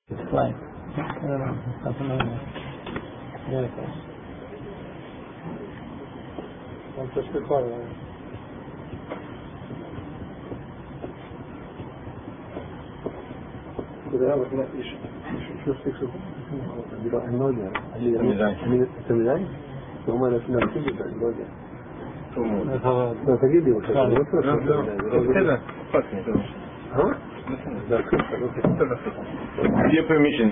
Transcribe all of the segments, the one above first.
Explain. Something like that. Very close. I'm just recording. شو تكسب؟ النوجة. التميزان. هم أنا في نفسي النوجة. لا تجيب لي وش. كذا. ها؟ With your permission,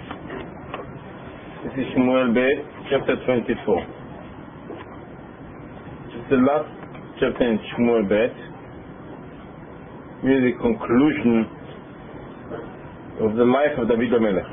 this is Shmuel Bet, chapter 24. It's the last chapter in Shmuel Bet, really the conclusion of the life of David HaMelech.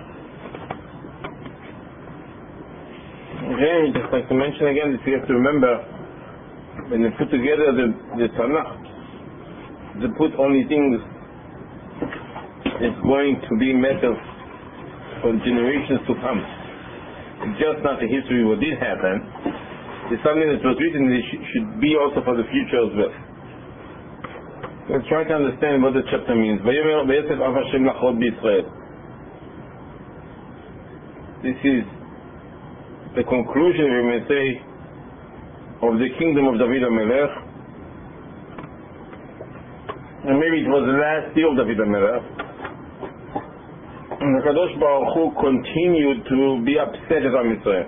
Again, just like to mention again, that we have to remember when they put together the Tanakh, they put only things it's going to be matter for generations to come. It's just not the history of what did happen. It's something that was written that should be also for the future as well. Let's try to understand what the chapter means. This is the conclusion, we may say, of the kingdom of David HaMelech. And maybe it was the last year of David HaMelech. And the Kadosh Baruch Hu continued to be upset at Am Yisrael.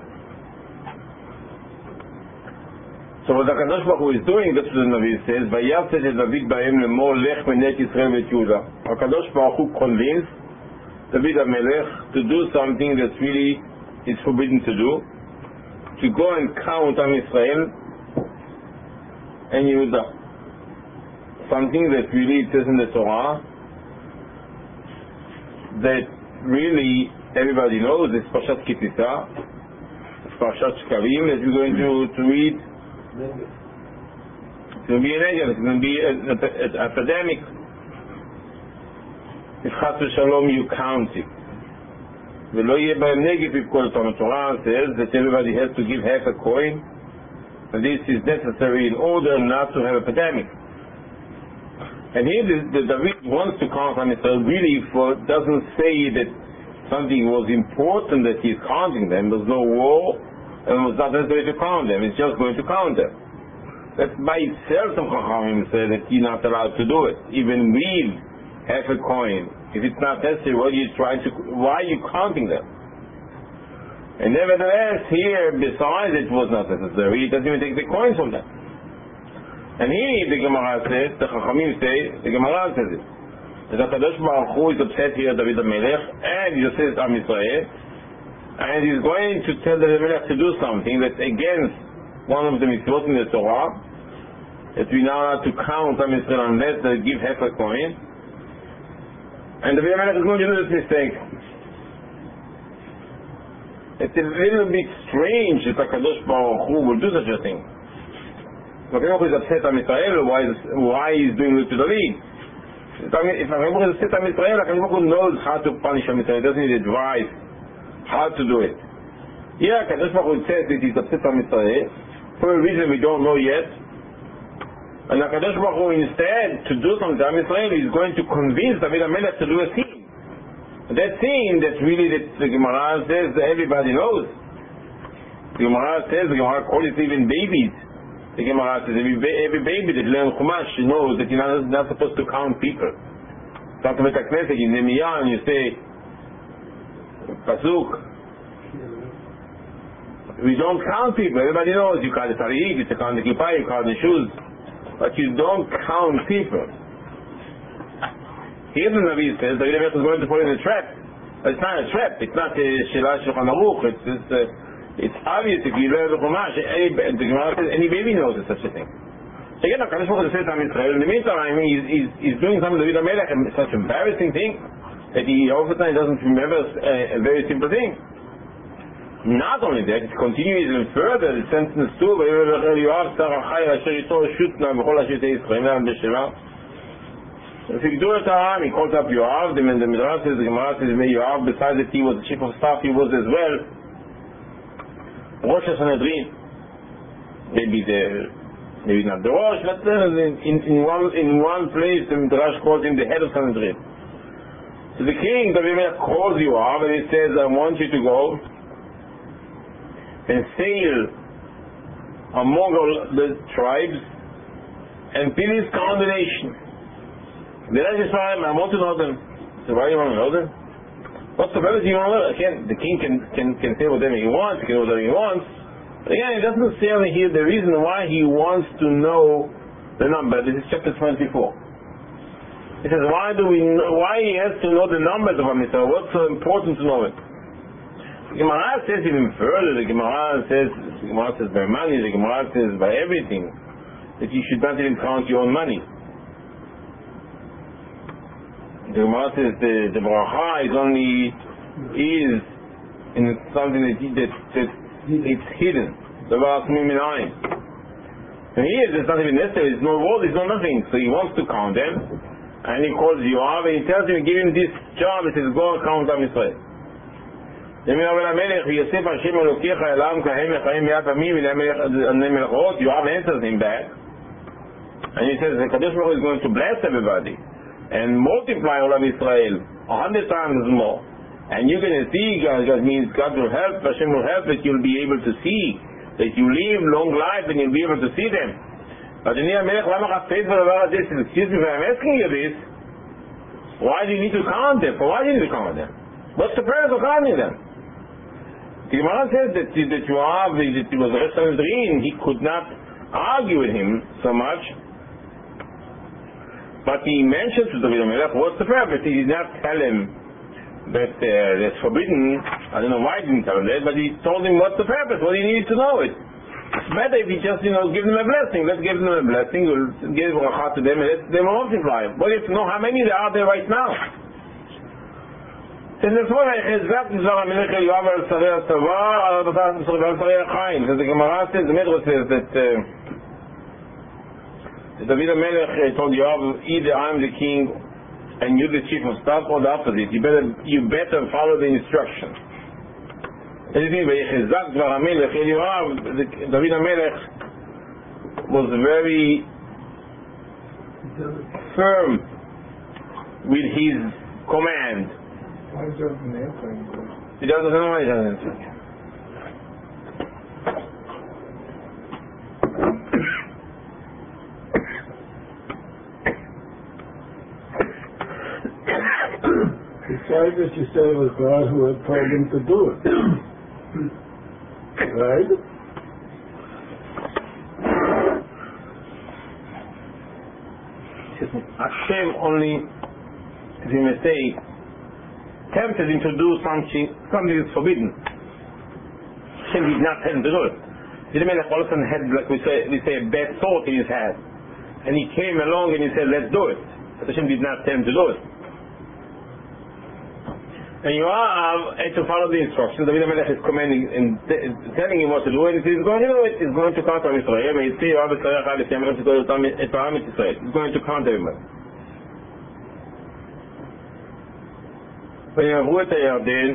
So what the Kadosh Baruch Hu is doing, that's what the Navi says, Vayavset et David ba'em lemor lech menet Yisrael vet Yehuda. Kadosh Baruch Hu convinced David HaMelech to do something that really is forbidden to do, to go and count Am Yisrael and Yehuda. Something that really it says in the Torah, that really everybody knows, it's Parshat Kitisa, it's Parshat Shkarim that we're going to read. It's going to be an egel, it's going to be an epidemic. If Chas v'Shalom you count it. V'lo yeh b'hem negif v'kol Torah. Torah says that everybody has to give half a coin, and this is necessary in order not to have an epidemic. And here the David wants to count on Israel really doesn't say that something was important that he's counting them. There's no war and it was not necessary to count them. It's just going to count them. That by itself some Chachamim say that you're not allowed to do it. Even with half a coin. If it's not necessary, why are you counting them? And nevertheless here, besides it was not necessary, he doesn't even take the coins from them. And here the Gemara says, the Chachamim say, the Gemara says it, that Kadosh Baruch Hu is upset here at David HaMelech, and he says Am Yisrael, and he's going to tell David HaMelech to do something that's against one of the mitzvot in the Torah, that we now have to count Am Yisrael unless they give half a coin, and David HaMelech is going to do this mistake. It's a little bit strange that Kadosh Baruch Hu will do such a thing. HaKadosh is upset on Israel, why he's doing it to David. If HaKadosh is upset on Israel, HaKadosh knows how to punish Israel. He doesn't need advice how to do it. Here HaKadosh says that he's upset on Israel for a reason we don't know yet. And HaKadosh instead to do something to Israel is going to convince David HaMelech to do a thing. That thing that really that the Gemara says that everybody knows. The Gemara calls it even babies. The Gemara says every baby that learns Chumash knows that you're not supposed to count people. Come to Beit HaKnesset in Nehemiah and you say Pasuk. We don't count people. Everybody knows you count the Tariq, you count the Kippah, you count the shoes, but you don't count people. Here the Navi says that David is going to fall in a trap. It's not a trap. It's not a Shelah Shulchan Aruch. It's obvious if you learn the Chumash, the Gemara says any baby knows it's such a thing. So again, HaKadosh Baruch Hu says to Am Yisrael, in the meantime, he's doing something to David HaMelech, and such an embarrassing thing that he all the time doesn't remember a very simple thing. Not only that, it continues even further. The sentence 2, Yoav שר החיל אשר איתו שוט נא בכל השבטי ישראל נא בשבע. Figdur Ta'am, he calls up Yoav, the Midrash says, the Gemara says, Yoav, besides that he was the chief of staff, he was as well Rosh HaSanhedrin. Maybe not the Rosh, but in one place the Midrash calls him the head of Sanhedrin. So the king, David Melech, calls Yoav and he says, I want you to go and sail among all the tribes and please count the nation. The rest is fine, I want to know them. So why do you want to know them? What's the purpose you want to know? Again, the king can say whatever he wants, he can do whatever he wants. But again, it doesn't say over here the reason why he wants to know the number. This is chapter 24. He says, why he has to know the numbers of Am Yisrael? What's so important to know it? The Gemara says even further. The Gemara says by money. The Gemara says by everything that you should not even count your own money. The Gemara says the bracha is only in something that it's hidden. The and here it's not even necessary. There's no word. There's no nothing. So he wants to count them, and he calls Yoav and he tells him, give him this job. He says, go and count Am Yisrael. Yoav answers him back, and he says the Kadosh Baruch Hu is going to bless everybody and multiply all of Israel 100 times more. And you're going to see, God means God will help, Hashem will help, that you'll be able to see, that you live long life and you'll be able to see them. But excuse me, if I'm asking you this, why do you need to count them? For why do you need to count them? What's the purpose of counting them? The Gemara says that Yoav, that he was the rest of his dream, he could not argue with him so much. But he mentioned to David HaMelech, what's the purpose? He did not tell him that that's forbidden. I don't know why he didn't tell him that, but he told him what's the purpose, what he needed to know it. It's better if he just, give them a blessing. Let's give them a blessing, we'll give bracha to them, and let them multiply. But you have to know how many there are there right now. So the Gemara says, the Midrash says that David HaMelech told Yoav, either I'm the king and you're the chief of staff, or the opposite. You better follow the instruction. David HaMelech was very firm with his command. Why is there an airplane? He doesn't know why he doesn't answer. Besides that you said it was God who had told him to do it. Right? Hashem only, as you may say, tempted him to do something that's forbidden. Hashem did not tell him to do it. The Melech all of a sudden had, like we say, a bad thought in his head. And he came along and he said, let's do it. But Hashem did not tell him to do it. And Yoav had to follow the instructions. David HaMelech is commanding and telling him what to do, and he's going to do it. He's going to count Am Yisrael. He's going to count everybody. When Yavru et HaYarden,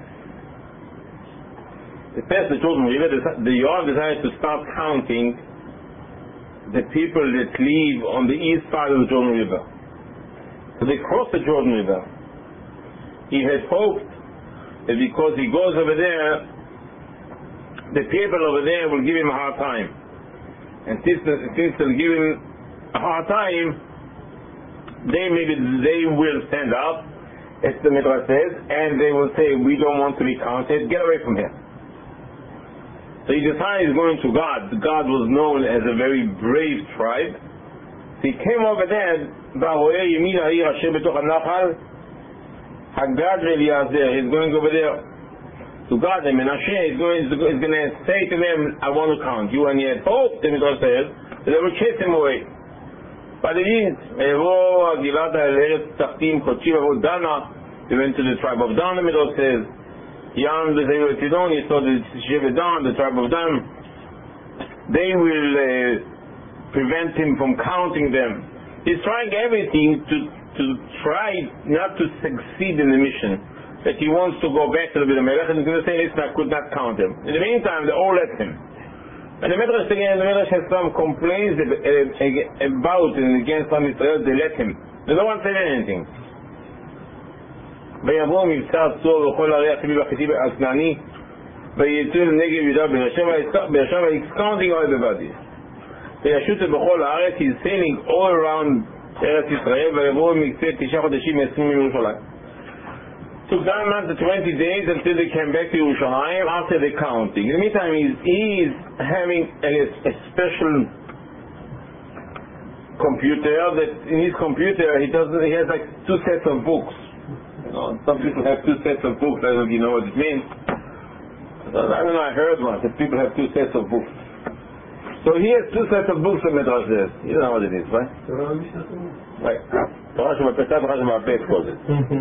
they passed the Jordan River. The Yoav decided to start counting the people that live on the east side of the Jordan River. So they crossed the Jordan River. He had hoped that because he goes over there, the people over there will give him a hard time. And since they'll give him a hard time, they will stand up, as the Midrash says, and they will say, we don't want to be counted, get away from here. So he decided he's going to God. God was known as a very brave tribe. So he came over there, Hagad Eliezer, he's going over there to God, and Menashe is going to say to them, I want to count you, and he had hope, the Midrash says, that they will chase him away. But they didn't. They went to the tribe of Dan, the Midrash says, Yam the Sidon, he saw the Shevet Dan, the tribe of Dan. They will prevent him from counting them. He's trying everything to try not to succeed in the mission, that he wants to go back to the David HaMelech, and he's going to say, listen, I could not count him. In the meantime, they all let him. And the Midrash has some complaints about and against Am Yisrael. They let him. No one said anything. ויבוא מבצע צור וכל ערי החיבי והחיטי הכנעני ויצאו לנגב יהודה באר שבע is counting everybody וישוט בכל הארץ is sailing all around ארץ ישראל ויבואו מקצה 9 חודשים מ-20 מירושלים. Took that month to 20 days until they came back to Yerushalayim after the counting. In the meantime, he is having a special computer that in his computer he has like 2 sets of books. You know, some people have 2 sets of books. I don't know if you know what it means. I don't know, I heard once that people have 2 sets of books. So he has 2 sets of books in Midrash says. You know what it is, right? Right. Torah שבפסח ותורה שבעל-פה את כל זה.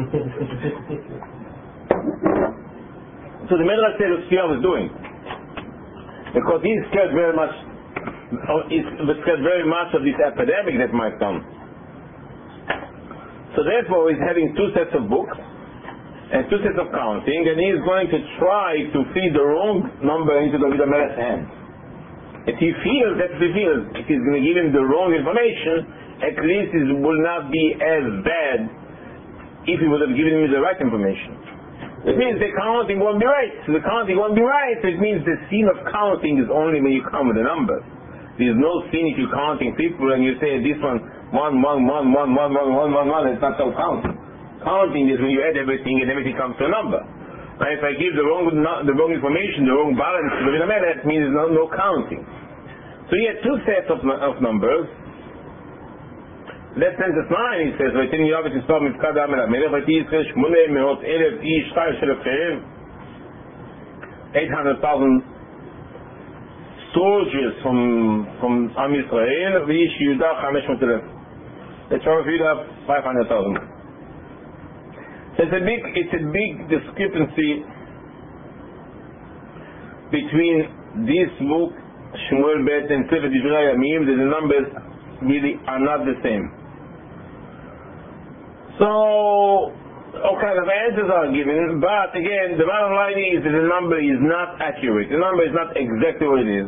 So the Midrash says what Shia was doing. Because he's scared very much of this epidemic that might come. So therefore he's having 2 sets of books and 2 sets of counting, and he's going to try to feed the wrong number into David HaMelech's hands. If he feels, if he's going to give him the wrong information, at least it will not be as bad if he would have given him the right information. It means the counting won't be right. So the counting won't be right. It means the scene of counting is only when you count with the numbers. There's no scene if you're counting people and you say this one 1 1 1 1 1 1 1 1 1. It's not so counting. Counting is when you add everything and everything comes to a number. Now if I give the wrong information, the wrong balance to the that means there's no counting. So he had 2 sets of numbers. Let's sentence 9 he says, ויתן יואב את מספר מפקד העם אל המלך, ותהי ישראל 800,000 איש, 2,000 800,000 soldiers from עם ישראל, ואיש יהודה 500,000. The tribe of Judah 500,000. So it's a big discrepancy between this book Shmuel Bet and Sefer Divrei Yamim that the numbers really are not the same. So all kinds of answers are given, but again the bottom line is that the number is not accurate. The number is not exactly what it is.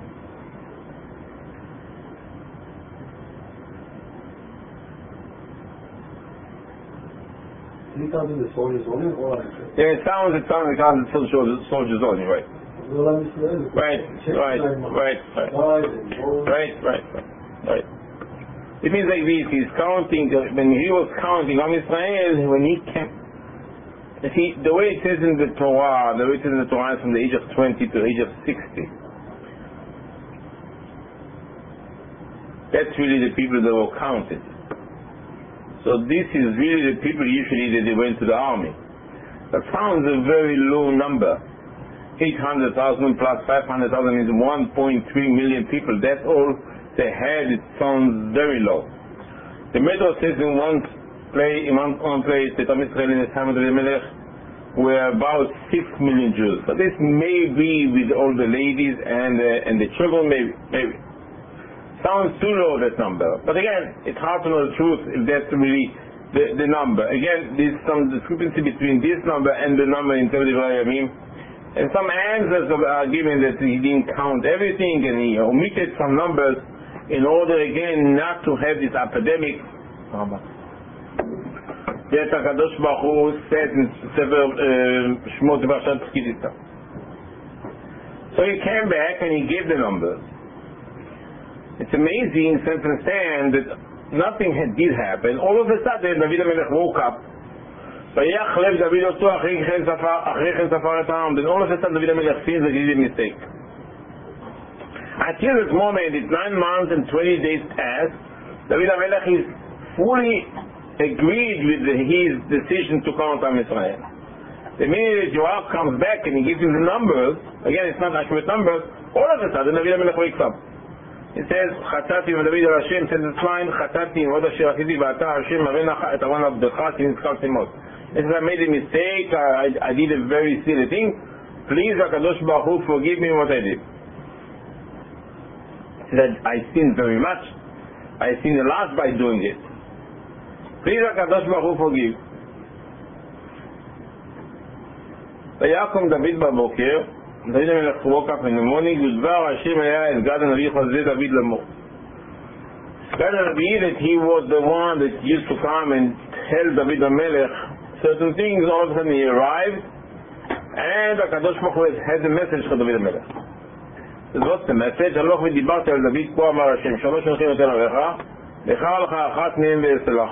He counting the soldiers only or Yeah, it sounds like soldiers only, right? Right. It means like this, he's counting, when he was counting on Israel, when he came, see, the way it says in the Torah, is from the age of 20 to the age of 60. That's really the people that were counted. So this is really the people usually that they went to the army. That sounds a very low number. 800,000 plus 500,000 is 1.3 million people. That's all they had. It sounds very low. The Midrash says in one place that Am Yisrael in the time of the Melech were about 6 million Jews. But this may be with all the ladies and the children, maybe. Sounds too low, that number. But again, it's hard to know the truth if that's really the number. Again, there's some discrepancy between this number and the number in Sefer Divrei Yamim. And some answers are given that he didn't count everything and he omitted some numbers in order again not to have this epidemic that HaKadosh Baruch Hu said in Sefer Shmot V'Ashat P'kidita. So he came back and he gave the numbers. It's amazing to understand that nothing did happen. All of a sudden David HaMelech woke up. ויח לב דוד אותו אחרי כן ספר את העם. Then all of a sudden David HaMelech sees that he did a mistake. Until this moment, it's 9 months and 20 days passed. David HaMelech is fully agreed with his decision to count Am Yisrael. The minute that Yoav comes back and he gives him the numbers, again it's not accurate numbers, all of a sudden David HaMelech wakes up. It says, חטאתי ודוד על השם, sentence 9, חטאתי עם עוד אשר עשיתי ואתה השם מראה לך את עוון עבדך כי נזכרתי מאוד. If I made a mistake, I did a very silly thing, please HaKadosh Baruch Hu forgive me what I did. He said, I sinned very much, I sinned a lot by doing it. Please HaKadosh Baruch Hu forgive. ויקום דוד בבוקר, David HaMelech woke up in the morning, ודבר השם היה את גד הנביא חזה דוד לאמור. Gad HaNavi, that he was the one that used to come and tell David HaMelech certain things, all of a sudden he arrived, and HaKadosh Baruch Hu has a message for David HaMelech. So what's the message? הלוך ודיברת אל דוד כה אמר השם, שלוש אנשים נותן עליך, לך לך אחת מהם ואסלח.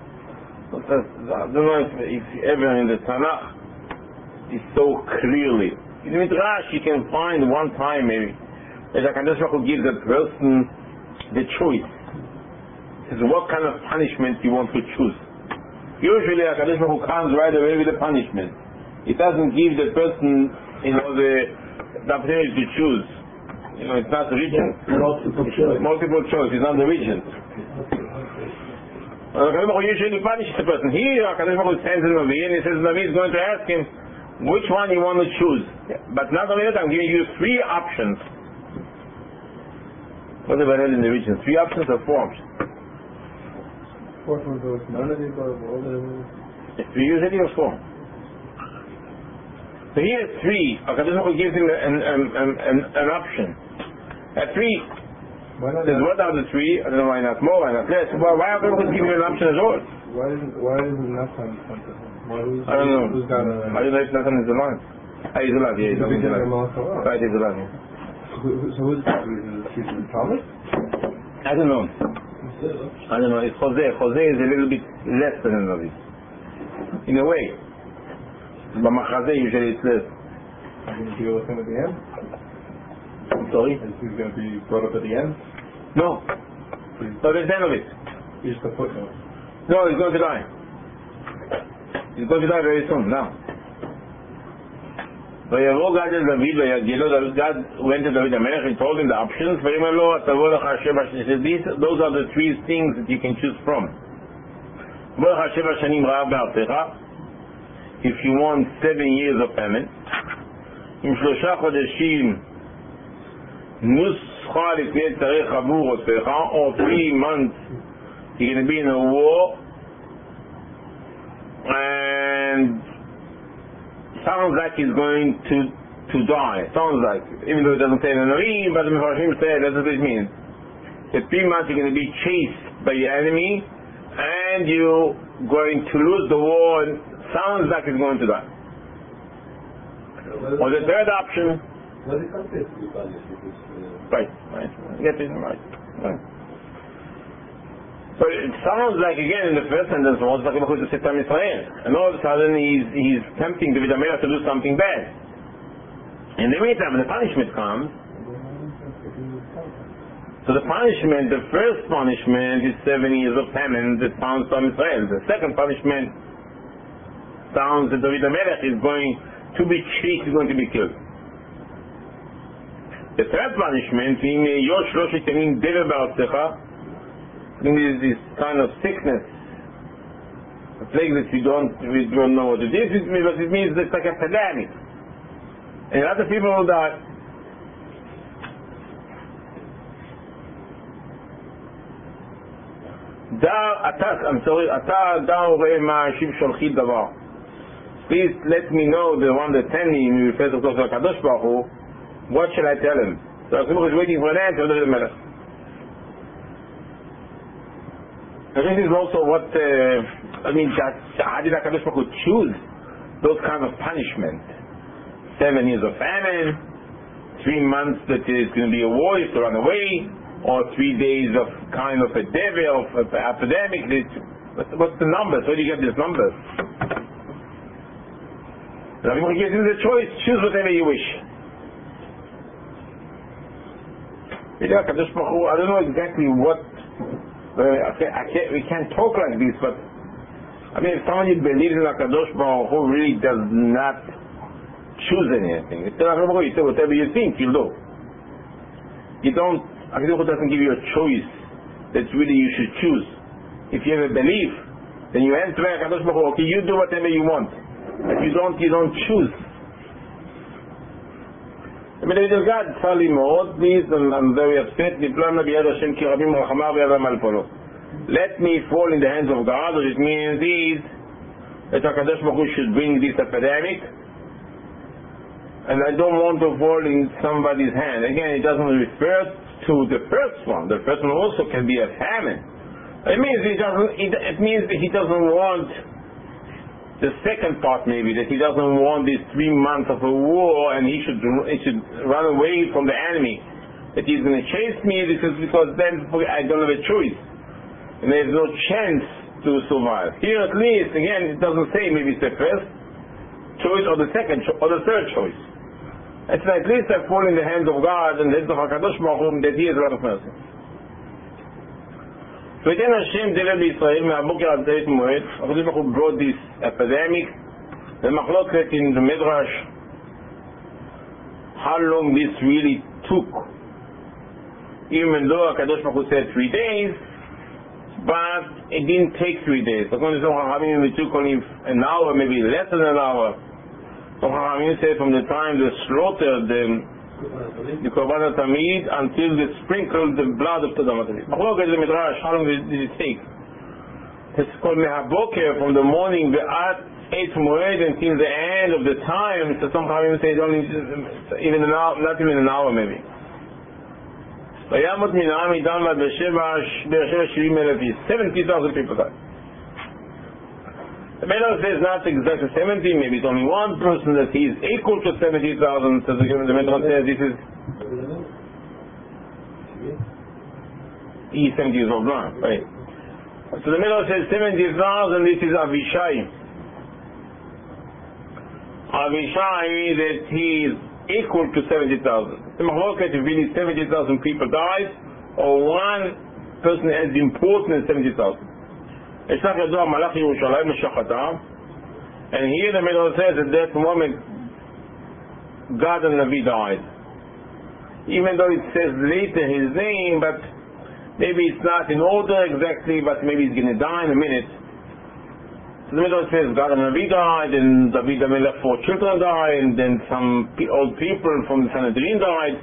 I don't know if ever in the Tanakh it's so clearly. In Midrash you can find one time maybe that HaKadosh Baruch Hu gives a person the choice. He says, what kind of punishment you want to choose? Usually HaKadosh Baruch Hu comes right away with a punishment. It doesn't give the person, the opportunity to choose. It's not the region. Multiple choice. It's not the region. HaKadosh Baruch Hu usually punishes the person. Here HaKadosh Baruch Hu sends a Navi and he says the Navi is going to ask him which one you want to choose. But not only that, I'm giving you 3 options. What have I read in the region? 3 options or 4 options? 4 from those. None of these are all the 3 usually or 4? So here 3. HaKadosh Baruch Hu gives him an option. At 3, says what are the 3? I don't know why not more, why not less. Why HaKadosh Baruch Hu give him an option at all? Why is it not time to him? I don't know. I don't know if Nathan is alive. He's alive, yeah, he's alive. Right, he's alive, yeah. So who's the reason? Is he Thomas? I don't know. It's Jose. Jose is a little bit less than a Navi. In a way. B'machazeh usually it's less. Are you going to deal with him at the end? I'm sorry? Is he going to be brought up at the end? No. But there's none of it. He's just a footnote. No, he's going to die. He's going to die very soon, now. ויבוא גד אל דוד ויגילו, God went to David HaMelech and told him the options, ויאמר לו, תבוא לך 7 those are the 3 things that you can choose from. תבוא לך 7 שנים רעב בארצך, if you want 7 years of famine, עם 3 חודשים נוסחה לפני צריך עבור עושך, or 3 months you're going to be in a war, and sounds like he's going to die. Sounds like, even though it doesn't say in the Navi, but the Mefarshim say that's what it means. That 3 months you're going to be chased by your enemy, and you're going to lose the war, and sounds like he's going to die. Or the third option. Right. Get it right. But it sounds like, again, in the first sentence, and all of a sudden he's tempting David HaMelech to do something bad. In the meantime, when the punishment comes, so the punishment, the first punishment is 7 years of famine that sounds to Israel. The second punishment sounds that David HaMelech is going to be chased, is going to be killed. The third punishment, this kind of sickness, a plague that we don't know what it is, but it means it's like a pandemic. And a lot of people will die. Please let me know, the one that sent me, we refer to HaKadosh Baruch Hu, what shall I tell him? So HaKadosh Baruch Hu is waiting for an answer to the Melech. I think this is also what, how did HaKadosh Baruch Hu choose those kind of punishment? 7 years of famine, 3 months that is going to be a war, you have to run away, or 3 days of kind of a devil, of an epidemic. What's the numbers? Where do you get these numbers? HaKadosh Baruch Hu gives you the choice, choose whatever you wish. HaKadosh Baruch Hu, I don't know exactly what. We can't talk like this, but if somebody believes in HaKadosh Baruch Hu really does not choose anything. It's HaKadosh Baruch Hu, you say whatever you think, you'll do. HaKadosh Baruch Hu doesn't give you a choice that really you should choose. If you have a belief, then you answer HaKadosh Baruch Hu, okay, you do whatever you want. If you don't choose. God, Sali Mood, please, I'm very upset. Let me fall in the hands of God, which means that HaKadosh Baruch Hu should bring this epidemic, and I don't want to fall in somebody's hand. Again, it doesn't refer to the first one. The first one also can be a famine. It means he doesn't want the second part maybe, that he doesn't want these 3 months of a war and he should run away from the enemy. That he's going to chase me because then I don't have a choice. And there's no chance to survive. Here at least, again, it doesn't say maybe it's the first choice or the second or the third choice. It's at least I fall in the hands of God and the hands of HaKadosh Baruch Hu, that He has a lot of mercy. ויתן השם דלת בישראל מהבוקר עד תלת מועד. הקדוש ברוך הוא brought this epidemic במחלוקת in the Midrash how long this really took. Even though הקדוש ברוך הוא said 3 days, but it didn't take 3 days. According to some Chachamim, it took only an hour, maybe less than an hour. Some Chachamim said from the time they slaughtered the Korban Tamid until they sprinkled the blood of Tadam Tamid. Machloket the Midrash, how long did it take? It's called Mehaboker, from the morning Be'at Eitz Moed until the end of the time. So some Chachamim say it's only even an hour, not even an hour maybe. וימות מן העם מדן ועד באר שבע 70,000 איש. 70,000 people died. The Midrash says not exactly 70, maybe it's only one person that he is equal to 70,000. So the Midrash says this is he's 70 years old now, right? So the Midrash says 70,000. This is Avishai. Avishai, that he is equal to 70,000. The Mahloket, if really 70,000 people died, or one person as important as 70,000. And here the Midrash says at that moment God and Navi died. Even though it says later his name, but maybe it's not in order exactly, but maybe he's going to die in a minute. So the Midrash says God and Navi died, and David HaMelech 4 children died, and then some old people from the Sanhedrin died.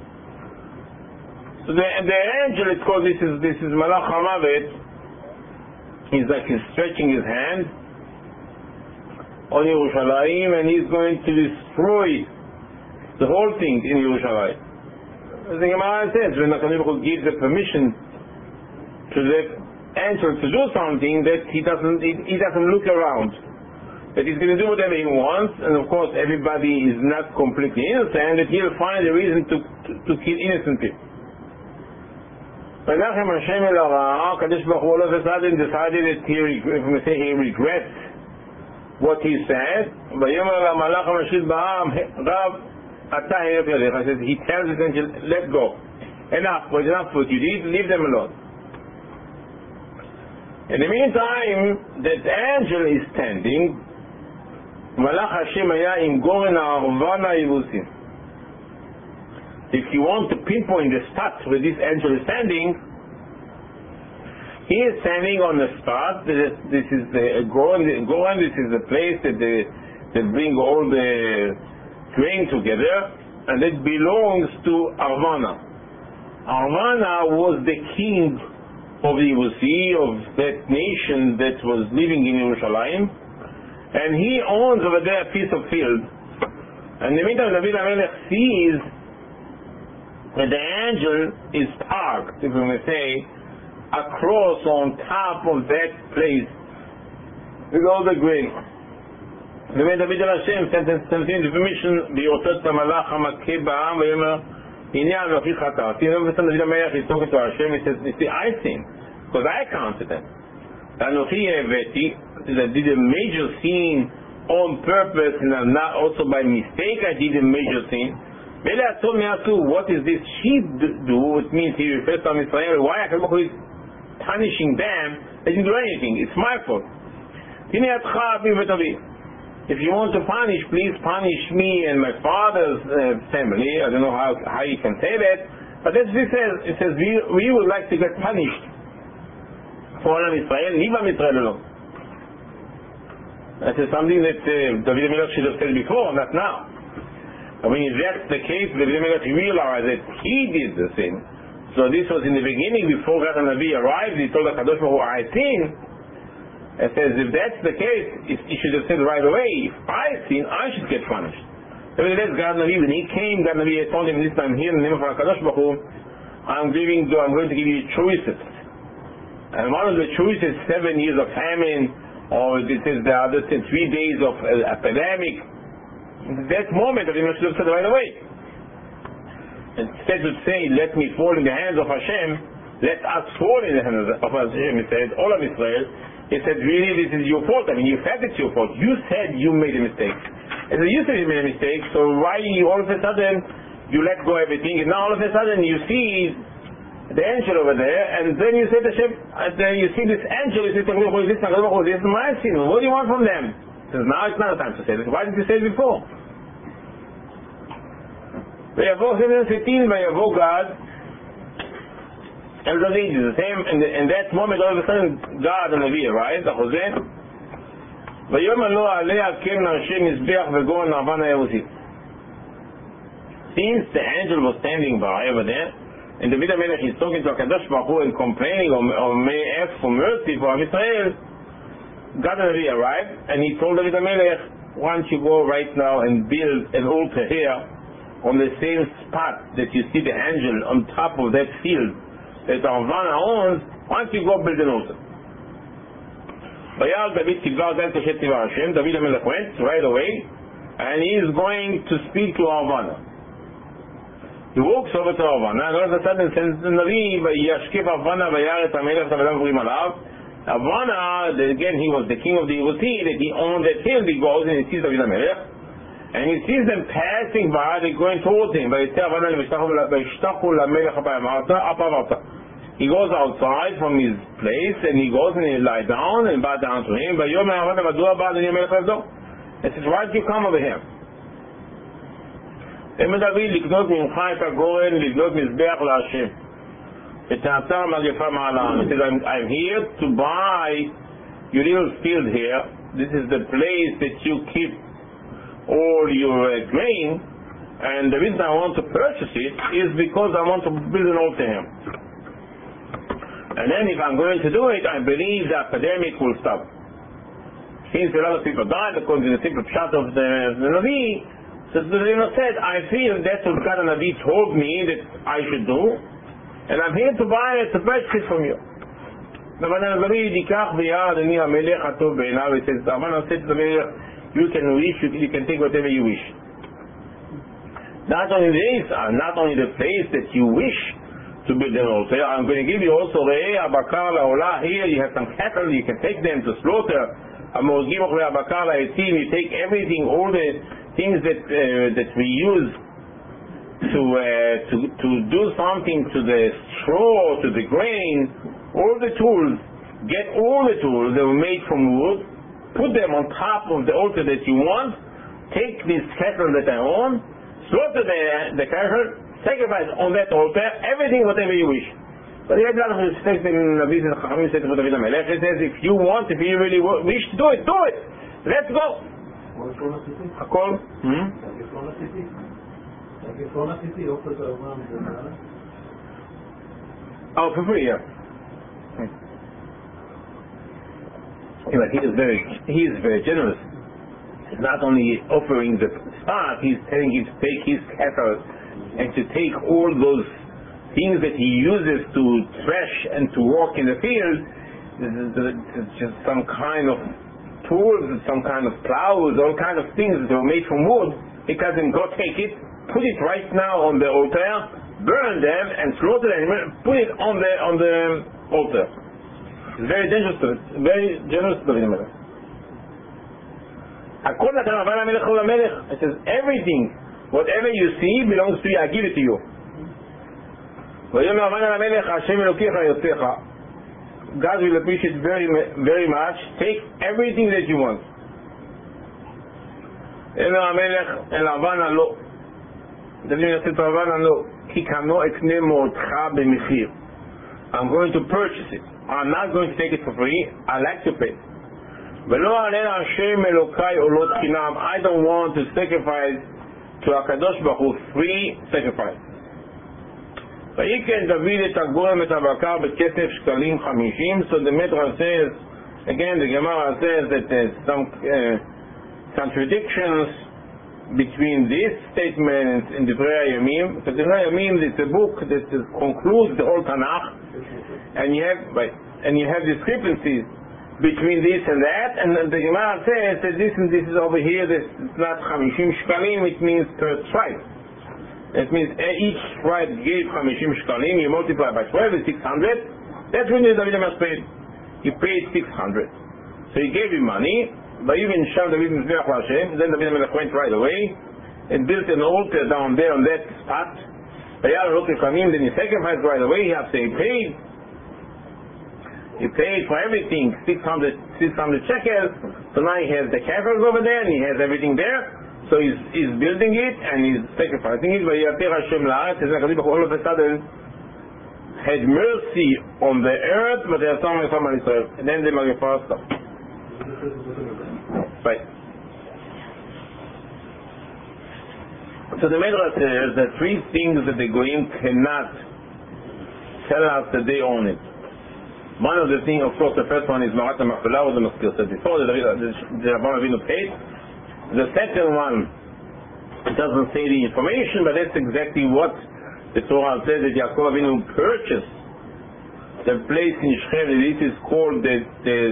So the angel, it's called, this is Malach HaMavet. He's like he's stretching his hand on Yerushalayim, and he's going to destroy the whole thing in Yerushalayim. As the Gemara says, when HaKadosh Baruch Hu gives the permission to the angel to do something, that he doesn't look around, that he's going to do whatever he wants, and of course everybody is not completely innocent, that he'll find a reason to kill innocent people. Menachem Hashem el Hara, Kadosh Baruch Hu all of a sudden decided that he regrets what he said. Vayomer LaMalach HaMashil Ba'am Rav Ata Heref Yadecha. Says he tells his angel, let go. Enough was enough what you did. Leave them alone. In the meantime, that angel is standing. Malach Hashem Haya Im Goren HaArvana Yevusim. If you want to pinpoint the spot where this angel is standing, he is standing on the spot. This is the Goren. This is the place that they bring all the grain together, and it belongs to Arvana. Arvana was the king of the Yevusi, of that nation that was living in Yerushalayim, and he owns over there a piece of field. And in the meantime, David HaMelech sees that the angel is parked, if we may say, across on top of that place with all the grain. The way David Hashem sent him the permission, B'yotot HaMalach HaMakeh Ba'am V'yomer Hinei Anochi Chatarti. You know, David HaMelech is talking to Hashem, he says, you see, I sinned, because I counted them. Anochi Heveti, that did a major sin on purpose, and not also by mistake I did a major sin. What is this sheep do? It means he refers to Israel. Why HaKadosh Baruch Hu is punishing them? They didn't do anything. It's my fault. If you want to punish, please punish me and my father's family. I don't know how you can say that, but that's what it says. It says we would like to get punished for Olam Israel. Leave Am Israel alone. That is something that David HaMelech should have said before, not now. I mean, if that's the case, the Melech realized that he did the sin. So this was in the beginning, before God and Navi arrived. He told HaKadosh Baruch Hu, I sinned. And says, if that's the case, he should have said right away, if I sin, I should get punished. Nevertheless, God and Navi, when he came, God and Navi told him, this time here in the name of HaKadosh Baruch Hu, I'm going to give you choices. And one of the choices, 7 years of famine, or this is the other 3 days of epidemic. In that moment, David should have said right away. Instead of saying, let me fall in the hands of Hashem, let us fall in the hands of Hashem, he said, all of Israel. He said, really, this is your fault. I mean, you said it's your fault. You said you made a mistake. And so you said you made a mistake, so why all of a sudden you let go everything, and now all of a sudden you see the angel over there, and then you say to Hashem, and then you see this angel, you say, this is my sin. What do you want from them? He says, now it's not the time to say this. Why did you say it before? ויבוא God, and the same, in that moment, all of a sudden, God and Navi arrives, החוזה, ויאמר לו עליה כן להשם מזבח וגורן לאבן היבוסי. Since the angel was standing by over there, and David HaMelech is talking to HaKadosh Baruch Hu and complaining or may ask for mercy for Am Yisrael, God and Navi arrived, and he told David HaMelech, why don't you go right now and build an altar here on the same spot that you see the angel on top of that field that Arvana owns, why don't you go build an altar? David HaMelech went right away, and he is going to speak to Arvana. He walks over to Arvana, and all of a sudden sends the Navi, Yashkef Arvana Vayaret HaMelech Tavedam Vrim Alav. Arvana, again, he was the king of the Yevusi, that he owned that field. He goes and he sees David HaMelech, and he sees them passing by, they're going towards him. He goes outside from his place, and he goes and he lies down and bows down to him. He says, why did you come over here? He says, I'm here to buy your little field here. This is the place that you keep all your grain, and the reason I want to purchase it is because I want to build an altar here. And then if I'm going to do it, I believe the epidemic will stop. Since a lot of people died according to the simple pshat of the Navi, so the Navi said, I feel that's what God and Navi told me that I should do, and I'm here to buy it, to purchase it from you. The Navi dikach v'yad ani hamelech hatov be'einav. It says, the Arvana said to the Melech, you can wish, you can take whatever you wish. Not only this, not only the place that you wish to build an altar, I'm going to give you also re'eh abakar la'olah. Here you have some cattle, you can take them to slaughter. Amorgimoch ve'abakar la'etzim. You take everything, all the things that we use to do something to the straw, to the grain, all the tools. Get all the tools that were made from wood, put them on top of the altar that you want, take this cattle that I own, slaughter the cattle, sacrifice on that altar, everything, whatever you wish. But he had a lot of respect in the business of Chachamim said to David HaMelech. He says, if you want, if you really wish to do it, do it. Let's go. הכל? Oh, for free, yeah. But he is very generous. He's not only offering the spot, he's telling him to take his cattle and to take all those things that he uses to thresh and to walk in the field. It's just some kind of tools, some kind of plows, all kind of things that were made from wood. He tells him, go take it, put it right now on the altar, burn them and slaughter them, put it on the altar. It's very dangerous to it. Very generous to David HaMelech. It says everything, whatever you see belongs to you. I give it to you. God will appreciate very, very much. Take everything that you want. I'm going to purchase it. I'm not going to take it for free. I like to pay. I don't want to sacrifice to HaKadosh Baruch Hu free sacrifice. So the Midrash says, again the Gemara says that there's some contradictions between this statement and Divrei Hayamim. Because Divrei Hayamim is a book that concludes the whole Tanakh, and you have discrepancies between this and that, and the Gemara says that this and this is over here, this is not 50 shkalim, it means per tribe. It means each tribe gave 50 shkalim, you multiply by 12 is 600, that's when David HaMelech paid. He paid 600. So he gave him money, but even Sham David Mizbeach Hashem, then David HaMelech went right away and built an altar down there on that spot. Then he sacrificed right away, he has to say he paid. He paid for everything 600 shekels. So now he has the kafers over there and he has everything there. So he's building it and he's sacrificing it. But all of a sudden had mercy on the earth, but they are some on Israel. And then the Magafah stopped. Right. So the Midrash says that three things that the Goyim cannot tell us that they own it. One of the things, of course, the first one is Marat HaMachpelah, or the Maskil said before, the Rabban Avinu paid. The second one, it doesn't say the information, but that's exactly what the Torah says, that Yaakov Avinu purchased the place in Shechem. This is called the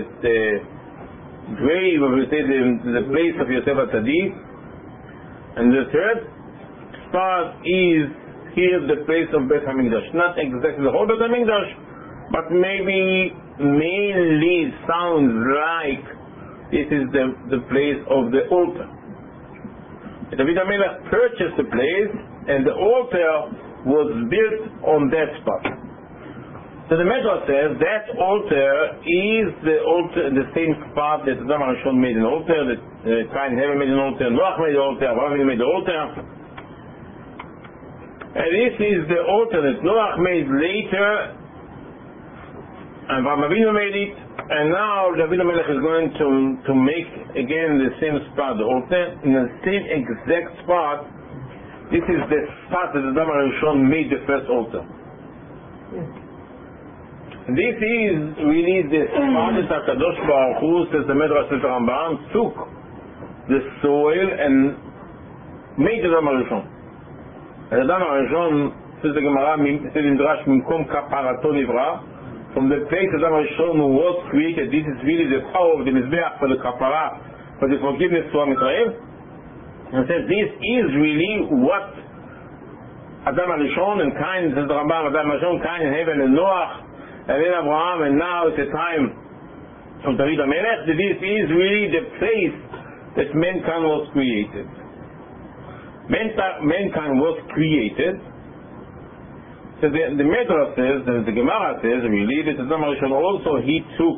grave, or we say the place of Yosef HaTzadik. And the third part is here the place of Beit HaMikdash. Not exactly the whole Beit HaMikdash, but maybe mainly sounds like this is the place of the altar. David HaMelech purchased the place and the altar was built on that spot. So the Midrash says that altar is the same spot that Adam HaRishon made an altar, that Cain Hevel made an altar, Noach made an altar, Abraham made an altar. And this is the altar that Noach made later, and Avraham Avinu made it, and now David HaMelech is going to make again the same spot, the altar, in the same exact spot. This is the spot that Adam HaRishon made the first altar. This is really the spot that HaKadosh Baruch Hu, says the Midrash of Rambam, took the soil and made Adam HaRishon. And Adam HaRishon, says the Gemara, says in Drash, Mimkom Kaparato Nivra, from the place Adam HaRishon was created. This is really the power of the Mizbeach for the Kapara, for the forgiveness to Am Israel. And says this is really what Adam HaRishon and Cain, says the Rambam, Adam HaRishon, Cain and Hevel and Noach, and then Abraham, and now it's the time of David HaMelech. This is really the place that mankind was created. Mankind was created. So the Midrash says, the Gemara says, really, that Adam HaRishon also he took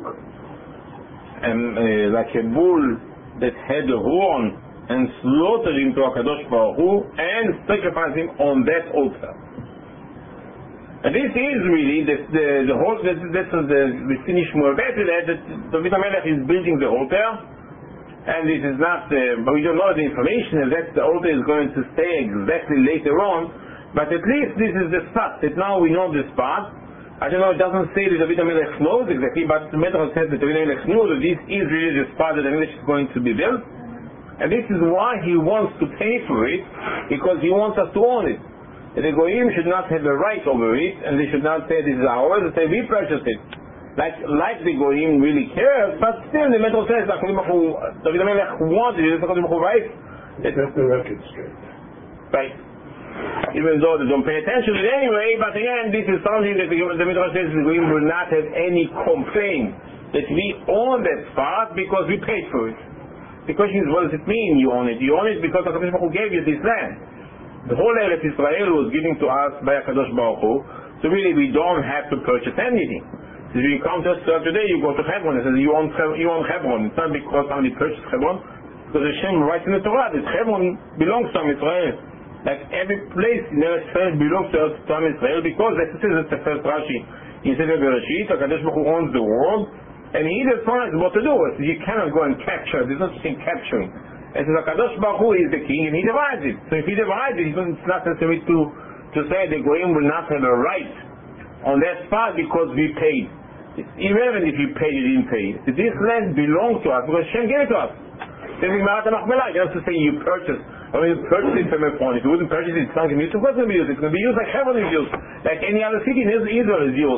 like a bull that had a horn and slaughtered him to HaKadosh Baruch Hu and sacrificed him on that altar. And this is really the whole. We finish more better that David HaMelech is building the altar, and this is not. But we don't know the information that the altar is going to stay exactly later on. But at least this is the spot. That now we know the spot. I don't know. It doesn't say that David HaMelech knows exactly, but the Midrash says that David HaMelech knew that this is really the spot that the HaMelech is going to be built, and this is why he wants to pay for it, because he wants us to own it. The Goyim should not have a right over it, and they should not say this is ours, they say we purchased it. Like the Goyim really cares, but still the Midrash says David HaMelech wanted it, right? Set the record straight. Right. Even though they don't pay attention to it anyway, but again, this is something that the Midrash says the Goyim will not have any complaint that we own that spot because we paid for it. The question is, what does it mean you own it? You own it because HaKadosh Baruch Hu gave you this land. The whole Eretz Israel was given to us by HaKadosh Baruch Hu, so really we don't have to purchase anything. So if you come to us today, you go to Hebron and say you own Hebron. It's not because somebody purchased Hebron, because Hashem writes in the Torah that Hebron belongs to Am Israel. Like every place in Eretz Israel belongs to Am Israel, because that's the first Rashi in Sefer Bereshit. HaKadosh Baruch Hu owns the world, and He decides what to do. So you cannot go and capture. There's no such thing capturing. And so HaKadosh Baruch Hu is the king, and He divides it. So if He divides it, it's not necessary to say the Goyim will not have a right on that spot because we paid. It's irrelevant if you paid or didn't pay. This land belongs to us because Hashem gave it to us. Then we Marat HaMachpelah. You have to say you purchased, or you purchased it from a point. If you wouldn't purchase it, it's not going to be used. Of course it's going to be used. It's going to be used like Hebron is used, like any other city in Israel is used.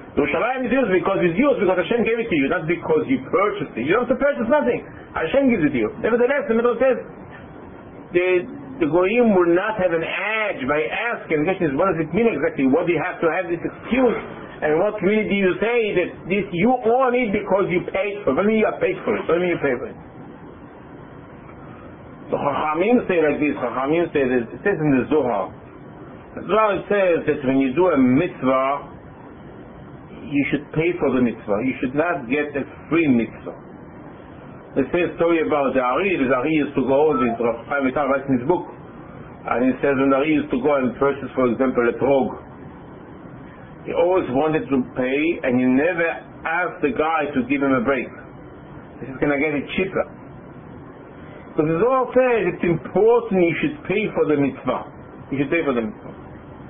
Yerushalayim is yours because Hashem gave it to you, not because you purchased it. You don't have to purchase nothing. Hashem gives it to you. Nevertheless, the Middle says, the Goyim will not have an edge by asking. The question is, what does it mean exactly? What do you have to have this excuse? And what really do you say that this you own it because you paid for it? What do you mean you paid for it? What do you mean you paid for it? So Chachamim say like this. Chachamim say that it says in the Zohar. The Zohar says that when you do a mitzvah, you should pay for the mitzvah. You should not get a free mitzvah. They say a story about the Ari. The Ari used to go, the Rav Chaim Vital writes in his book, and he says when the Ari used to go and purchase, for example, a trog, he always wanted to pay, and he never asked the guy to give him a break. He says, can I get it cheaper? Because the Zohar says it's important you should pay for the mitzvah. You should pay for the mitzvah.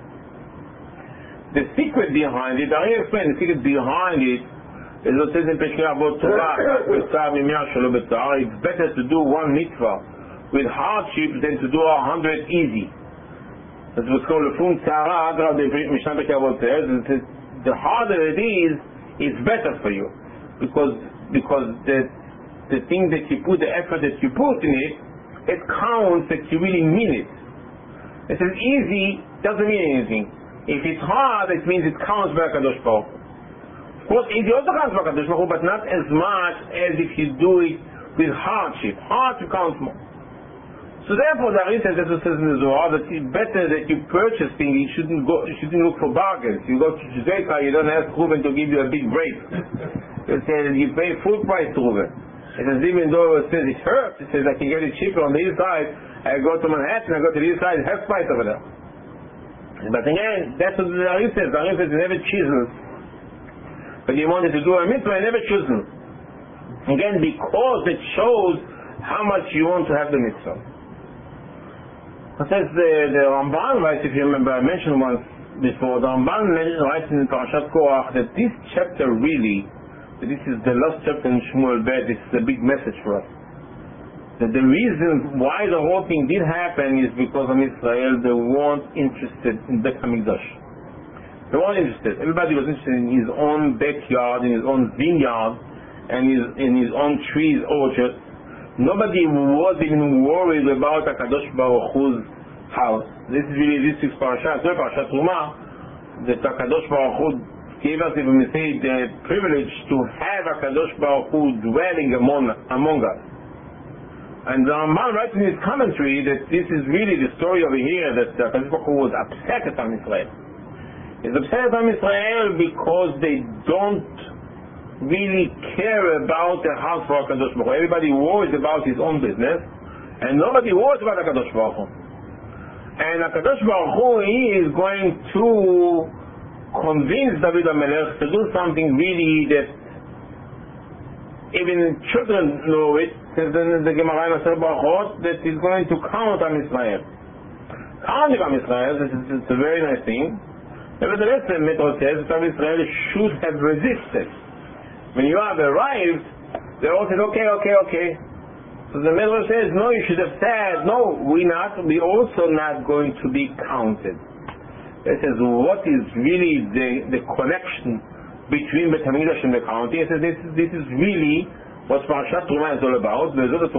The secret behind it, I explain the secret behind it, is what says in Peshkei Avot Torah, it's better to do one mitzvah with hardship than to do 100 easy. That's what's called a fum tzara. The Mishnah Peshkei Avot says, the harder it is, it's better for you. Because the thing that you put, the effort that you put in it counts that you really mean it. It says easy doesn't mean anything. If it's hard, it means it counts by HaKadosh Baruch Hu. Of course, it also counts by HaKadosh Baruch Hu, but not as much as if you do it with hardship. Hardship counts more. So therefore, the Ari says, that's what it says in the Zohar, that it's better that you purchase things, you shouldn't look for bargains. You go to Judeka, you don't ask Reuven to give you a big break. It says you pay full price to Reuven. It says even though it says it hurts, it says I can get it cheaper on the east side, I go to Manhattan, I go to the east side, half price over there. But again, that's what the Ari says. The Ari says he never chooses. But he wanted to do a mitzvah, he never chooses. Again, because it shows how much you want to have the mitzvah. It says the Ramban writes, if you remember, I mentioned once before, the Ramban writes in Parashat Korach that this chapter really, that this is the last chapter in Shmuel Bet, this is a big message for us. That the reason why the whole thing did happen is because of Israel, they weren't interested in Beit HaMikdash. They weren't interested. Everybody was interested in his own backyard, in his own vineyard, and in his own trees, orchards. Nobody was even worried about HaKadosh Baruch Hu's house. This is Parashat Truma, that HaKadosh Baruch Hu gave us, if we may say, the privilege to have HaKadosh Baruch Hu dwelling among us. And the Ramban writes in his commentary that this is really the story over here that HaKadosh Baruch Hu was upset at Am Yisrael. He's upset at Am Yisrael because they don't really care about the house for HaKadosh Baruch Hu. Everybody worries about his own business, and nobody worries about HaKadosh Baruch Hu. And HaKadosh Baruch Hu is going to convince David HaMelech to do something really that even children know it, since the Gemara in Asher Barachot, that is going to count Am Yisrael. Counting Am Yisrael, it's a very nice thing. Nevertheless, the Midrash says that Am Yisrael should have resisted. When you have arrived, they all said, okay. So the Midrash says, no, you should have said, no, we also not going to be counted. It says, what is really the connection between Beit HaMikdash and the counting? It says, this is really what Parashat Truma is all about. It says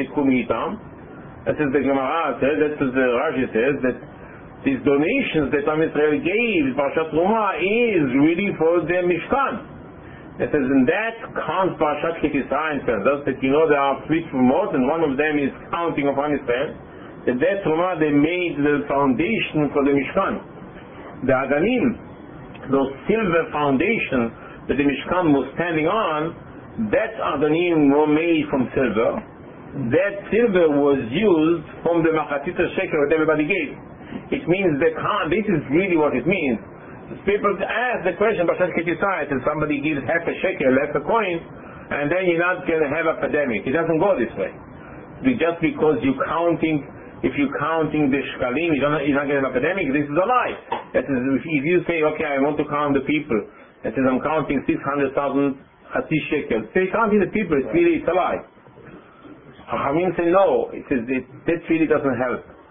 the Gemara says, that's what the Rashi says, that these donations that Am Yisrael gave Parashat Truma is really for the Mishkan. It says, and that counts Parashat Kitisa and tells us that there are three Trumot, and one of them is counting of Am Yisrael. That Truma, they made the foundation for the Mishkan. The Aganim, those silver foundations that the Mishkan was standing on, that Aganim were made from silver. That silver was used from the Machatita shekel that everybody gave. It means this is really what it means. People ask the question, Parashat Kitisa, if somebody gives half a shekel, half a coin, and then you're not going to have a pandemic. It doesn't go this way. Just because if you're counting the shkalim, you're not going to have a pandemic. This is a lie. That is, if you say, okay, I want to count the people, that says I'm counting 600,000 Hatzi shekel. Say counting the people, it's a lie. Chachamim say no. It says that really doesn't help.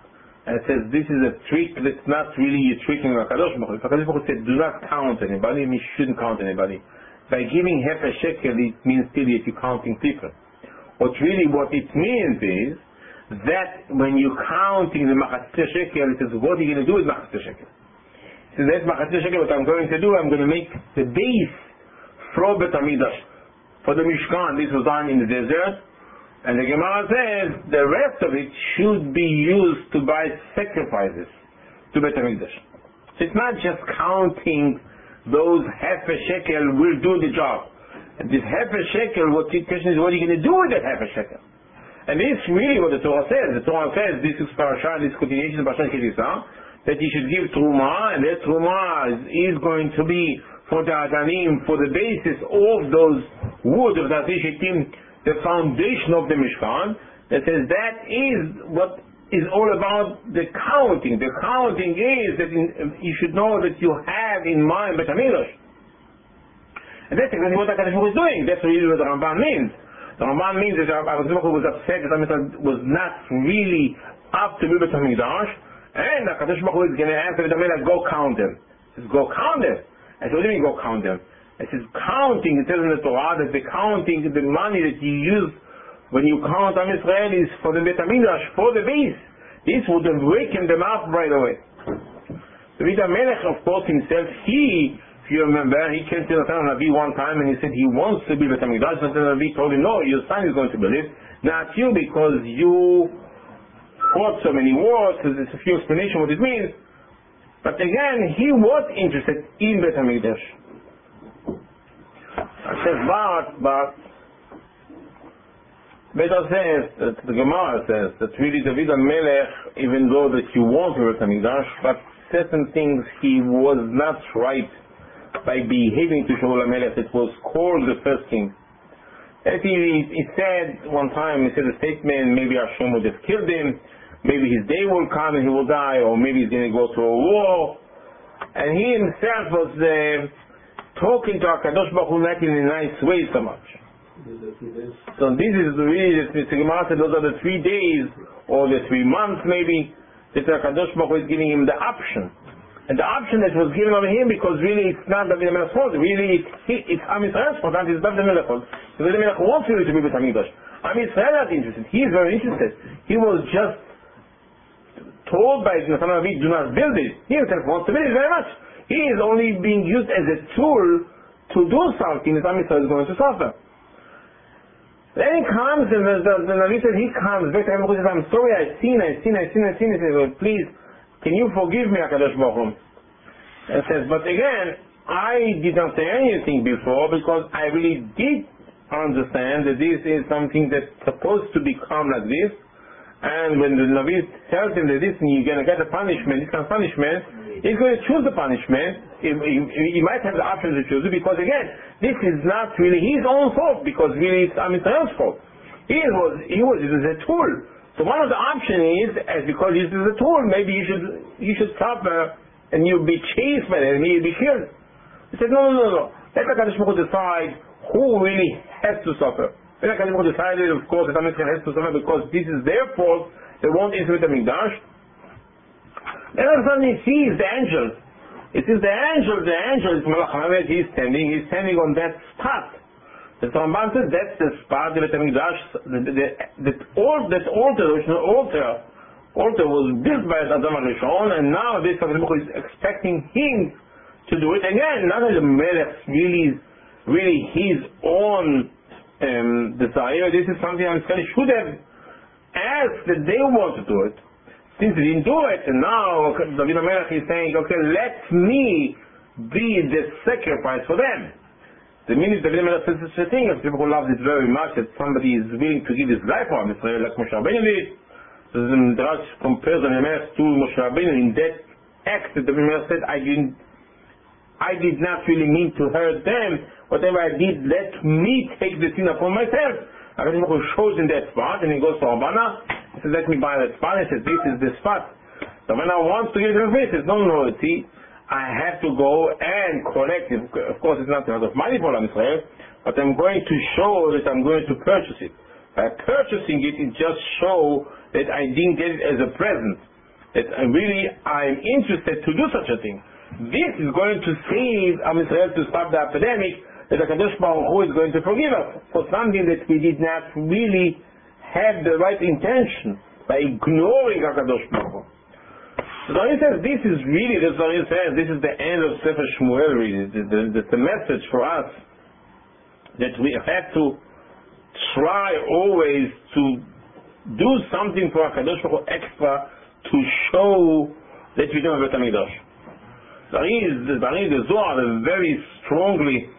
And it says this is a trick that's not really a tricking of HaKadosh Baruch Hu. If HaKadosh Baruch Hu said do not count anybody, it means you shouldn't count anybody. By giving half a shekel, it means still that you're counting people. What it means is that when you're counting the Machatzir shekel, it says what are you going to do with Machatzir shekel? So that's Machatzir shekel, what I'm going to do, I'm going to make the base for Bet HaMikdash. For the Mishkan, this was done in the desert. And the Gemara says the rest of it should be used to buy sacrifices to Bet HaMikdash. So it's not just counting those half a shekel will do the job. And this half a shekel, the question is what are you going to do with that half a shekel? And this is really what the Torah says. The Torah says this is parasha, this continuation of Parashat Ki Tisa, that you should give Truma, and that Truma is going to be for the Adanim, for the basis of those wood of the Atishitim, the foundation of the Mishkan. That says that is what is all about the counting. The counting is that you should know that you have in mind Bet HaMikdash. And that's exactly what HaKadosh Baruch Hu is doing. That's really what the Ramban means. The Ramban means that HaKadosh Baruch Hu was upset that HaMikdash was not really up to Bet HaMikdash, and HaKadosh Baruch Hu is going to answer Bet HaMikdash, go count them. He says, go count them. I said, what do you mean go count them? It says counting, it says in the Torah that the counting, the money that you use when you count Am Yisrael is for the Bet HaMikdash, for the base. This would have wakened them up right away. David HaMelech, of course, himself, if you remember, he came to Natan Navi one time and he said he wants to build Bet HaMikdash. Natan Navi told him, no, your son is going to build it, not you, because you fought so many wars. There's a few explanations what it means. But again, he was interested in Bet HaMikdash. I said, but Beta says, that the Gemara says, that really David HaMelech, even though that he was Bet HaMikdash, but certain things he was not right by behaving to Shaul HaMelech. It was called the first king. And he said one time, he said a statement, maybe Hashem would have killed him, maybe his day will come and he will die, or maybe he's going to go to a war. And he himself was talking to HaKadosh Baruch Hu not in a nice way so much. So this is really, Mr. Gemara said, those are the 3 days, or the 3 months maybe, that HaKadosh Baruch Hu is giving him the option. And the option that was given over him, because really it's not David HaMelech's fault, really it's Am Yisrael's fault, not it's David HaMelech's fault. David HaMelech wants really to be with HaMikdash. Am Yisrael not interested. He is very interested. He was just told by Natan Navi, do not build it. He himself wants to build it very much. He is only being used as a tool to do something that Am Yisrael is going to suffer. Then he comes, and the Navi says, he comes back to him and says, I'm sorry, I've seen. He says, well, please, can you forgive me, HaKadosh Baruch Hu? And says, but again, I did not say anything before because I really did understand that this is something that's supposed to become like this. And when the Navi tells him that this, you're going to get a punishment, this kind of punishment, he's going to choose the punishment. He might have the option to choose it because, again, this is not really his own fault because really it's Am Yisrael's fault. He was a tool. So one of the options is, because this is a tool, maybe you should suffer and you'll be chased by the enemy, you'll be killed. He said, no. Let HaKadosh Baruch Hu decide who really has to suffer. Let HaKadosh Baruch Hu decide, of course, that Am Yisrael has to suffer because this is their fault. They won't enter the Mikdash. Then all of a sudden he sees the angels. It is the angel is Malach HaMoed, he's standing on that spot. The Ramban says that's the spot, the Bet HaMikdash, that altar was built by Adam HaRishon, and now this HaKadosh Baruch Hu is expecting him to do it again. Not as a Melech, really his own desire. This is something Am Yisrael should have asked that they want to do it. Since they didn't do it, and now David HaMelech is saying, okay, let me be the sacrifice for them. The minute David HaMelech says such a thing, if people love it very much, that somebody is willing to give his life for Am Yisrael, like Moshe Rabbeinu did. So the Midrash compares David HaMelech to Moshe Rabbeinu in that act that David HaMelech said, I did not really mean to hurt them. Whatever I did, let me take the sin upon myself. HaKadosh Baruch Hu shows in that spot, and he goes to Rabbana. He says, let me buy that spot. He says, this is the spot. Rabbana wants to give him a face. He says, no, see, I have to go and collect it. Of course, it's not a lot of money for Am Yisrael, but I'm going to show that I'm going to purchase it. By purchasing it, it just shows that I didn't get it as a present. that I'm interested to do such a thing. This is going to save Am Yisrael to stop the epidemic, that HaKadosh Baruch Hu is going to forgive us for something that we did not really have the right intention by ignoring HaKadosh Baruch Hu. So Zari says this is the end of Sefer Shmuel really. The message for us that we have to try always to do something for HaKadosh Baruch Hu extra to show that we don't have Beit HaMikdash. The Zohar very strongly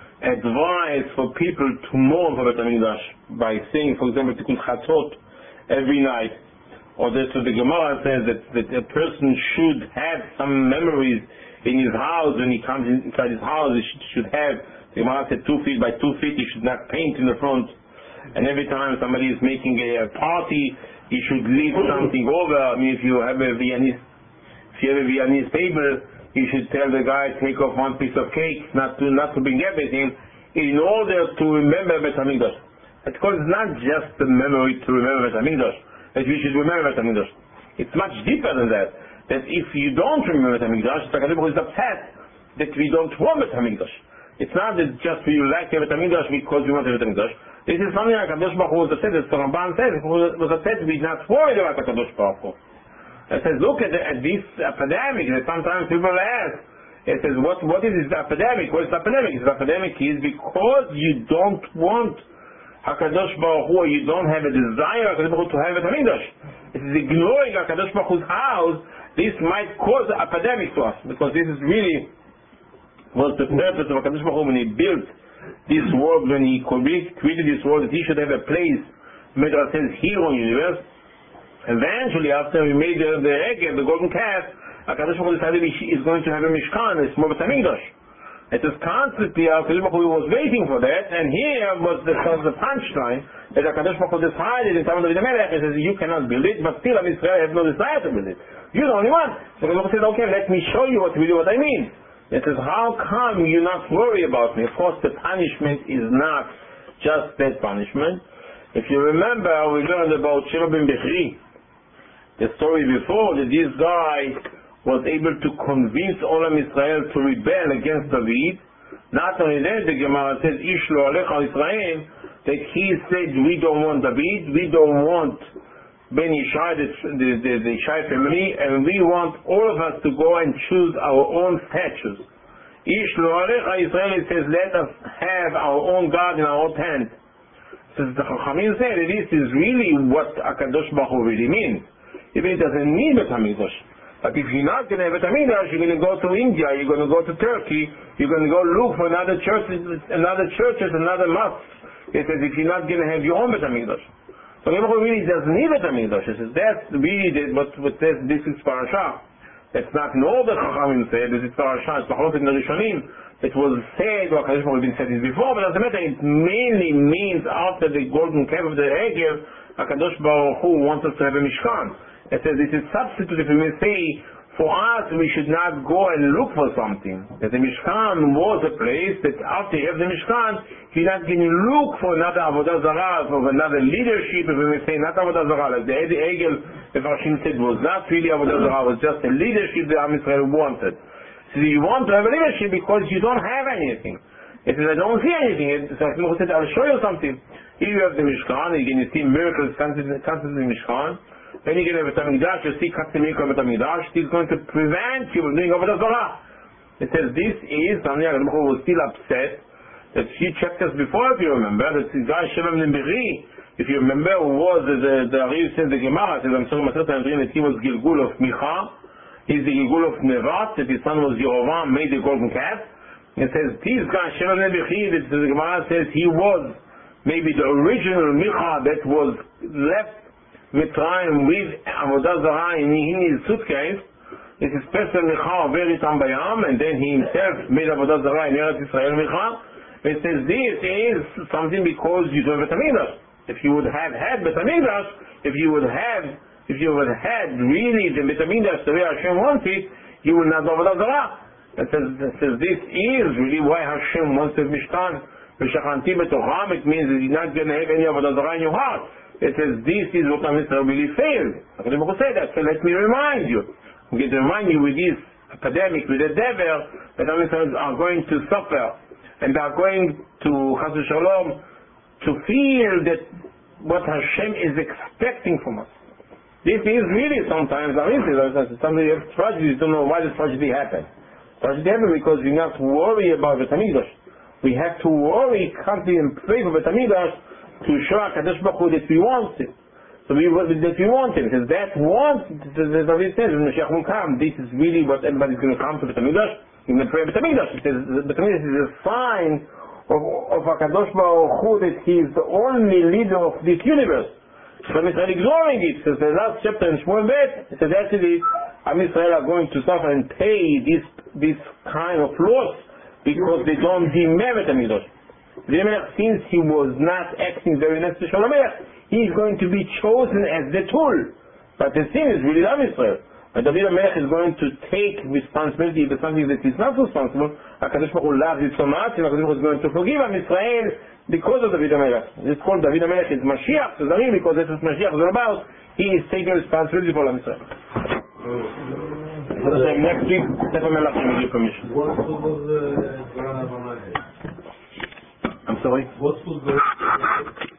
advise for people to mourn for Beit HaMikdash by saying, for example, Tikkun Chatzot every night, or that the Gemara says that a person should have some memories in his house when he comes inside his house. He should have, the Gemara said 2 feet by 2 feet. He should not paint in the front, and every time somebody is making a party, he should leave something over. I mean, if you have a Viennese table, you should tell the guy take off one piece of cake, not to bring everything, in order to remember Beit HaMikdash. Because it's not just the memory to remember Beit HaMikdash, that we should remember Beit HaMikdash. It's much deeper than that. That if you don't remember Beit HaMikdash, the HaKadosh Baruch Hu is upset that we don't want Beit HaMikdash. It's not that just we like Beit HaMikdash because we want Beit HaMikdash. This is something like HaKadosh Baruch Hu was upset, as the Ramban says, was upset we're not worried about HaKadosh Baruch Hu. It says, look at this epidemic that sometimes people ask. It says, what is this epidemic? What is the epidemic? The epidemic is because you don't want HaKadosh Baruch Hu, you don't have a desire HaKadosh Baruch Hu to have Beit HaMikdash. It is ignoring HaKadosh Baruch Hu's house. This might cause an epidemic to us, because this is really was the purpose of HaKadosh Baruch Hu when he built this world, when he created this world, that he should have a place, Midrash says, here on the universe. Eventually, after we made the Egel, the golden calf, HaKadosh Baruch Hu decided he is going to have a Mishkan, a small Beit HaMikdash. It is constantly HaKadosh Baruch Hu was waiting for that, and here was the punchline that HaKadosh Baruch Hu decided in time of David HaMelech. He says, you cannot build it, but still Am Yisrael has no desire to build it. You're the only one. So HaKadosh Baruch Hu said, okay, let me show you what I mean. It says, how come you not worry about me? Of course, the punishment is not just that punishment. If you remember, we learned about Sheva ben Bichri, the story before, that this guy was able to convince all of Israel to rebel against David. Not only that, the Gemara says, Ish lo alecha Israel, that he said, we don't want David, we don't want Ben Yishai, the Yishai family, and we want all of us to go and choose our own statues. Ish lo alecha Israel, it says, let us have our own God in our own tent. So the Chachamim say that this is really what HaKadosh Baruch Hu really means. Even it doesn't mean Beit HaMikdash. But if you're not going to have Beit HaMikdash, you're going to go to India, you're going to go to Turkey, you're going to go look for another churches, another mosque. It says if you're not going to have your own Beit HaMikdash. So Baruch Hu really doesn't need Beit HaMikdash. It says that's really what says this is parasha. That's not in all the Chachamim said, this is parasha, it's Machlokes in the Rishonim. It was said, or HaKadosh Baruch Hu been said this before, but it doesn't matter. It mainly means after the golden calf of the Egel, HaKadosh Baruch Hu wants us to have a Mishkan. It says this is substitute. If we may say, for us, we should not go and look for something. That the Mishkan was a place that after you have the Mishkan, you're not going to look for another Avodah Zarah, for another leadership, if we may say, not Avodah Zarah. Like the Egel, the Farshim said, was not really Avodah Zarah, it was just a leadership that Am Yisrael wanted. So you want to have a leadership because you don't have anything. It says, I don't see anything. So Hashem said, I'll show you something. If you have the Mishkan, you're going to see miracles constantly in the Mishkan. Then you get a Beit HaMikdash, you see custom miracle Beit HaMikdash, he's going to prevent you from doing Avodah Zarah. It says this is something HaKadosh Baruch Hu was still upset that few chapters before, if you remember, that this guy Sheva ben Bichri, if you remember, was the Ariv says the Gemara, says I'm sorry, that he was Gilgul of Micha, he's the Gilgul of Nevat, that his son was Yerovam, made the golden calf. It says this guy Sheva ben Bichri, that the Gemara says he was maybe the original Micha that was left Mitzrayim with Avodah Zarah in his suitcase. This is special Micha over Itam Bayam, and then he himself made Avodah Zarah in Eretz Israel Micha. It says this is something because you don't have Beit HaMikdash. If you would have had Beit HaMikdash, if you would have had really the Beit HaMikdash the way Hashem wants it, you will not have Avodah Zarah. It says this is really why Hashem wants to Mishkan. It means that you're not going to have any Avodah Zarah in your heart. It says, this is what Am Yisrael really failed. HaKadosh Baruch Hu said that, so let me remind you. I'm going to remind you with this epidemic, with the devil, that Am Yisrael are going to suffer, and are going to, Chas v'Shalom, to feel that what Hashem is expecting from us. This is really sometimes, sometimes you have tragedies, you don't know why the tragedy happened. Tragedy happened because we not worry about Beit HaMikdash. We have to worry constantly and pray for Beit HaMikdash to show HaKadosh Baruch Hu that we want it. So that we want it. Because that want, as David says, when Mashiach will come, this is really what everybody's going to come to Beit HaMikdash. You're going to pray Beit HaMikdash. It says Beit HaMikdash is a sign of HaKadosh Baruch Hu that He is the only leader of this universe. So Am Yisrael ignoring it. So the last chapter in Shmuel Bet, it says actually Am Yisrael are going to suffer and pay this kind of loss because they don't demerit Beit HaMikdash. Since he was not acting very nice to Shalom HaMelech, he is going to be chosen as the tool. But the sin is really Am Yisrael. But David HaMelech is going to take responsibility for something that is not responsible. HaKadosh Baruch Hu loves it so much, and HaKadosh Baruch Hu is going to forgive Am Yisrael because of David HaMelech. It's called David HaMelech is Mashiach, so Zarim, because that's what Mashiach is all about. He is taking responsibility for Am Yisrael. Next week, Sefer Melachim will give permission. What was I'm sorry? What was the